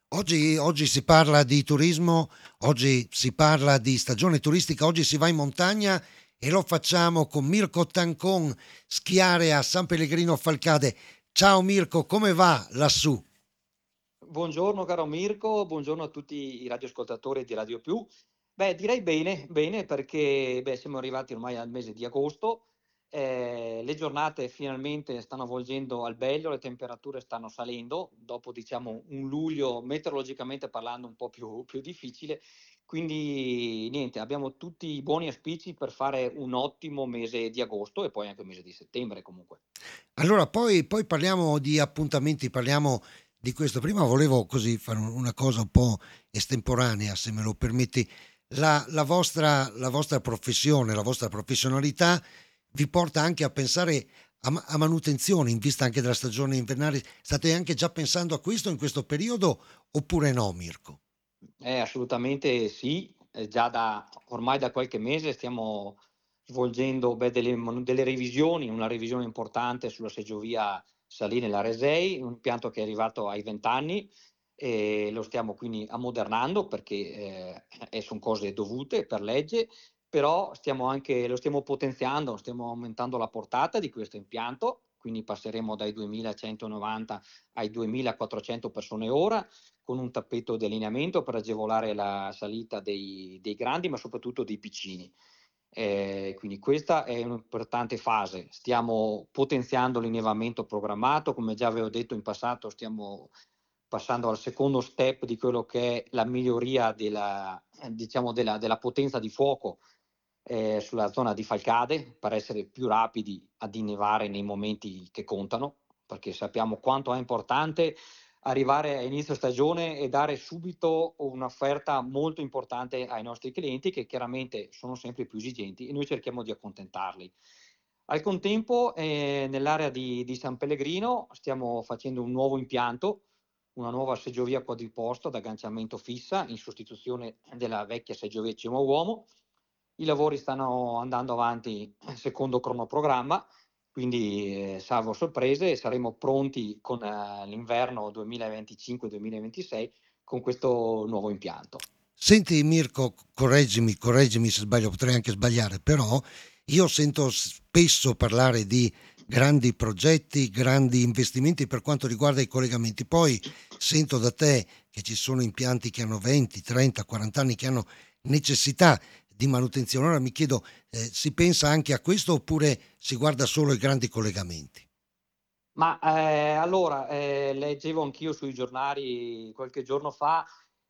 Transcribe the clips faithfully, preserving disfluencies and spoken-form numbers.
Oggi, oggi si parla di turismo, oggi si parla di stagione turistica, oggi si va in montagna e lo facciamo con Mirko Tancon, schiare a San Pellegrino Falcade. Ciao Mirko, come va lassù? Buongiorno caro Mirko, buongiorno a tutti i radioascoltatori di Radio Più. Beh, direi bene, bene perché beh, siamo arrivati ormai al mese di agosto, eh, le giornate finalmente stanno volgendo al meglio, le temperature stanno salendo, dopo diciamo un luglio meteorologicamente parlando un po' più, più difficile, quindi niente, abbiamo tutti i buoni auspici per fare un ottimo mese di agosto e poi anche un mese di settembre comunque. Allora, poi, poi parliamo di appuntamenti, parliamo di questo. Prima volevo così fare un- una cosa un po' estemporanea, se me lo permetti. La, la vostra, la vostra professione, la vostra professionalità vi porta anche a pensare a, ma- a manutenzione in vista anche della stagione invernale. State anche già pensando a questo in questo periodo oppure no, Mirko? Eh, assolutamente sì, eh, già da ormai da qualche mese stiamo svolgendo beh, delle, mon- delle revisioni, una revisione importante sulla seggiovia Saline-Laresei, un impianto che è arrivato ai venti anni e lo stiamo quindi ammodernando perché eh, sono cose dovute per legge, però stiamo anche, lo stiamo potenziando, stiamo aumentando la portata di questo impianto, quindi passeremo dai duemilacentonovanta ai duemilaquattrocento persone ora con un tappeto di allineamento per agevolare la salita dei, dei grandi, ma soprattutto dei piccini. Eh, quindi questa è un'importante fase. Stiamo potenziando l'innevamento programmato, come già avevo detto in passato, stiamo passando al secondo step di quello che è la miglioria della, diciamo della, della potenza di fuoco eh, sulla zona di Falcade per essere più rapidi ad innevare nei momenti che contano, perché sappiamo quanto è importante arrivare a inizio stagione e dare subito un'offerta molto importante ai nostri clienti che chiaramente sono sempre più esigenti e noi cerchiamo di accontentarli. Al contempo, eh, nell'area di, di San Pellegrino stiamo facendo un nuovo impianto, una nuova seggiovia quadriposto ad agganciamento fissa in sostituzione della vecchia seggiovia cima-uomo. I lavori stanno andando avanti secondo cronoprogramma, quindi eh, salvo sorprese saremo pronti con eh, l'inverno duemilaventicinque-duemilaventisei con questo nuovo impianto. Senti Mirko, correggimi, correggimi se sbaglio, potrei anche sbagliare, però io sento spesso parlare di grandi progetti, grandi investimenti per quanto riguarda i collegamenti. Poi sento da te che ci sono impianti che hanno venti, trenta, quaranta anni che hanno necessità di manutenzione. Allora mi chiedo, eh, si pensa anche a questo oppure si guarda solo ai grandi collegamenti? Ma eh, allora, eh, leggevo anch'io sui giornali qualche giorno fa,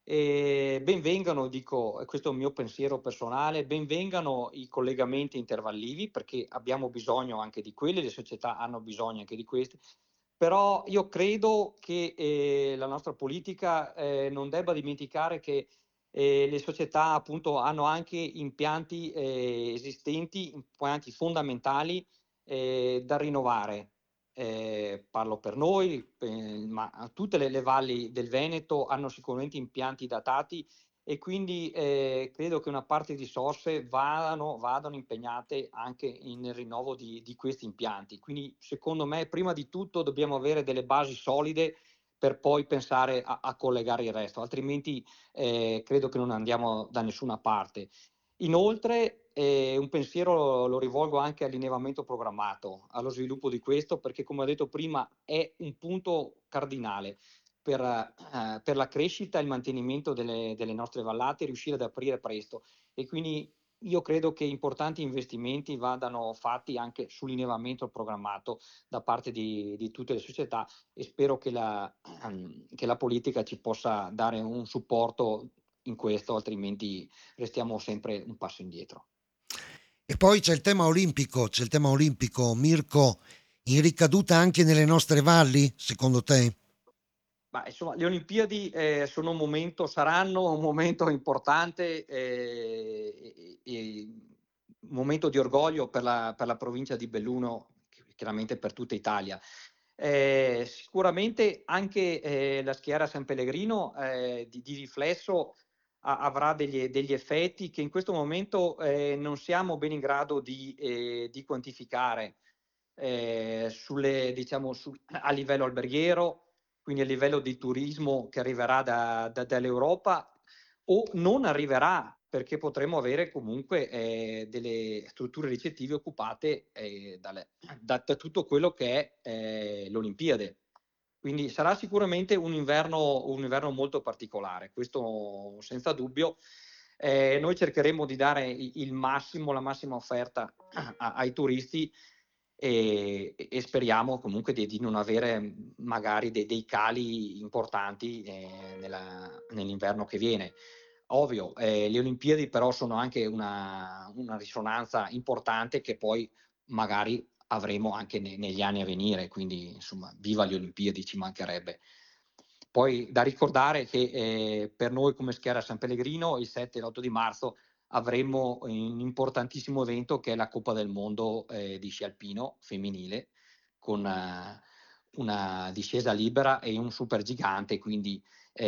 e ben vengano, dico, e questo è un mio pensiero personale, ben vengano i collegamenti intervallivi perché abbiamo bisogno anche di quelli, le società hanno bisogno anche di questi, però io credo che eh, la nostra politica eh, non debba dimenticare che eh, le società appunto hanno anche impianti eh, esistenti, impianti fondamentali eh, da rinnovare. Eh, parlo per noi, eh, ma tutte le, le valli del Veneto hanno sicuramente impianti datati e quindi eh, credo che una parte di risorse vadano, vadano impegnate anche in- nel rinnovo di, di questi impianti. Quindi secondo me prima di tutto dobbiamo avere delle basi solide per poi pensare a, a collegare il resto, altrimenti eh, credo che non andiamo da nessuna parte. Inoltre, eh, un pensiero lo, lo rivolgo anche all'innevamento programmato, allo sviluppo di questo, perché come ho detto prima è un punto cardinale per, eh, per la crescita e il mantenimento delle, delle nostre vallate, riuscire ad aprire presto. E quindi io credo che importanti investimenti vadano fatti anche sull'innevamento programmato da parte di, di tutte le società e spero che la, che la politica ci possa dare un supporto in questo, altrimenti restiamo sempre un passo indietro. E poi c'è il tema olimpico, c'è il tema olimpico, Mirko, in ricaduta anche nelle nostre valli, secondo te? Ma insomma, le Olimpiadi eh, sono un momento, saranno un momento importante eh, e, e un momento di orgoglio per la, per la provincia di Belluno, chiaramente per tutta Italia. Eh, sicuramente anche eh, la schiera San Pellegrino eh, di, di riflesso a- avrà degli, degli effetti che in questo momento eh, non siamo ben in grado di, eh, di quantificare eh, sulle, diciamo, su- a livello alberghiero quindi a livello di turismo che arriverà da da dall'Europa o non arriverà, perché potremmo avere comunque, ehm, delle strutture ricettive occupate, ehm, dalle da da tutto quello che è, ehm, l'Olimpiade. Quindi sarà sicuramente un inverno un inverno molto particolare, questo senza dubbio. Ehm, noi cercheremo di dare i il massimo, la massima offerta a ai turisti, e e e speriamo comunque di di non avere, mhmm, magari de dei cali importanti, ehm, nella nell'inverno che viene. Ovvio, ehm, le Olimpiadi però sono anche una una risonanza importante che poi magari avremo anche ne negli anni a venire, quindi insomma viva le Olimpiadi, ci mancherebbe. Poi da ricordare che, ehm, per noi come Schiera San Pellegrino il sette e l'otto di marzo avremo un importantissimo evento che è la Coppa del Mondo, ehm, di sci alpino femminile, con eh, una discesa libera e un supergigante, quindi,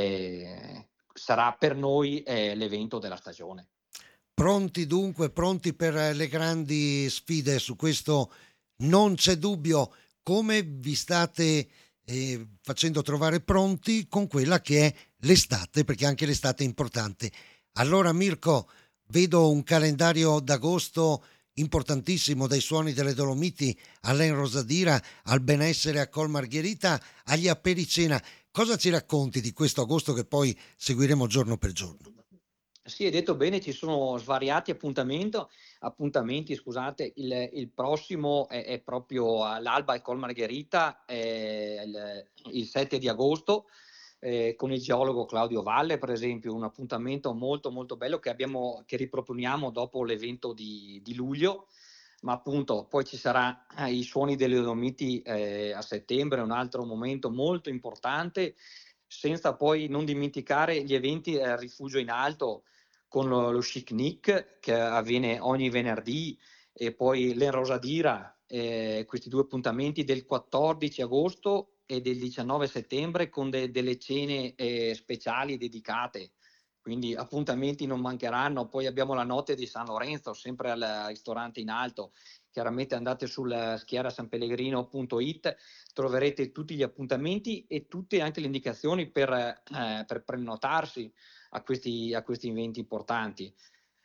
ehm, sarà per noi, ehm, l'evento della stagione. Pronti dunque, pronti per le grandi sfide, su questo non c'è dubbio. Come vi state, ehm, facendo trovare pronti con quella che è l'estate, perché anche l'estate è importante. Allora Mirko, vedo un calendario d'agosto importantissimo, dai Suoni delle Dolomiti all'En Rosadira, al benessere a Col Margherita, agli Appericena. Cosa ci racconti di questo agosto che poi seguiremo giorno per giorno? Sì, hai detto bene, ci sono svariati appuntamento appuntamenti, scusate. Il il prossimo è è proprio all'alba al Col Margherita, ehm, il il sette di agosto, ehm, con il geologo Claudio Valle, per esempio, un appuntamento molto, molto bello che abbiamo che riproponiamo dopo l'evento di di luglio. Ma appunto poi ci sarà, eh, i Suoni delle Dolomiti, ehm, a settembre, un altro momento molto importante, senza poi non dimenticare gli eventi al Rifugio in Alto, con lo lo Scic-Nic che avviene ogni venerdì, e poi l'Enrosadira, ehm, questi due appuntamenti del quattordici agosto e del diciannove settembre con de delle cene, ehm, speciali dedicate, quindi appuntamenti non mancheranno. Poi abbiamo la notte di San Lorenzo, sempre al ristorante in alto. Chiaramente andate sul schierasanpellegrino punto it, troverete tutti gli appuntamenti e tutte anche le indicazioni per ehm, per prenotarsi a questi a questi eventi importanti.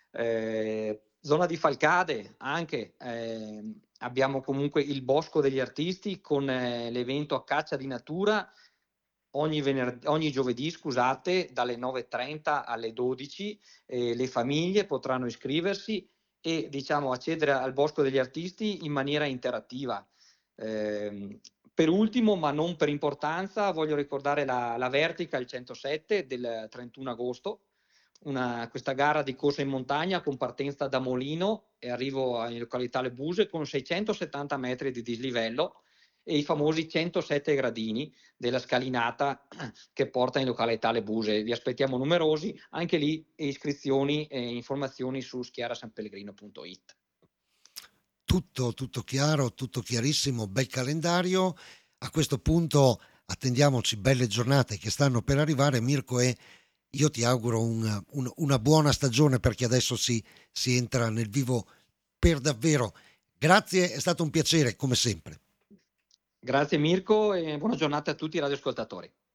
Ehm, zona di Falcade anche, ehm, abbiamo comunque il Bosco degli Artisti con eh, l'evento a caccia di natura ogni vener ogni giovedì, scusate, dalle nove e trenta alle dodici. Ehm, le famiglie potranno iscriversi e, diciamo, accedere al Bosco degli Artisti in maniera interattiva. Ehm, per ultimo, ma non per importanza, voglio ricordare la la Vertical centosette del trentuno agosto, una questa gara di corsa in montagna con partenza da Molino e arrivo in località Le Buse con seicentosettanta metri di dislivello e i famosi centosette gradini della scalinata che porta in località Le Buse. Vi aspettiamo numerosi, anche lì iscrizioni e informazioni su schierasanpellegrino punto it. Tutto, tutto chiaro, tutto chiarissimo, bel calendario. A questo punto attendiamoci belle giornate che stanno per arrivare, Mirko, e io ti auguro un- un- una buona stagione perché adesso si, si entra nel vivo per davvero. Grazie, è stato un piacere come sempre. Grazie Mirko e buona giornata a tutti i radioascoltatori.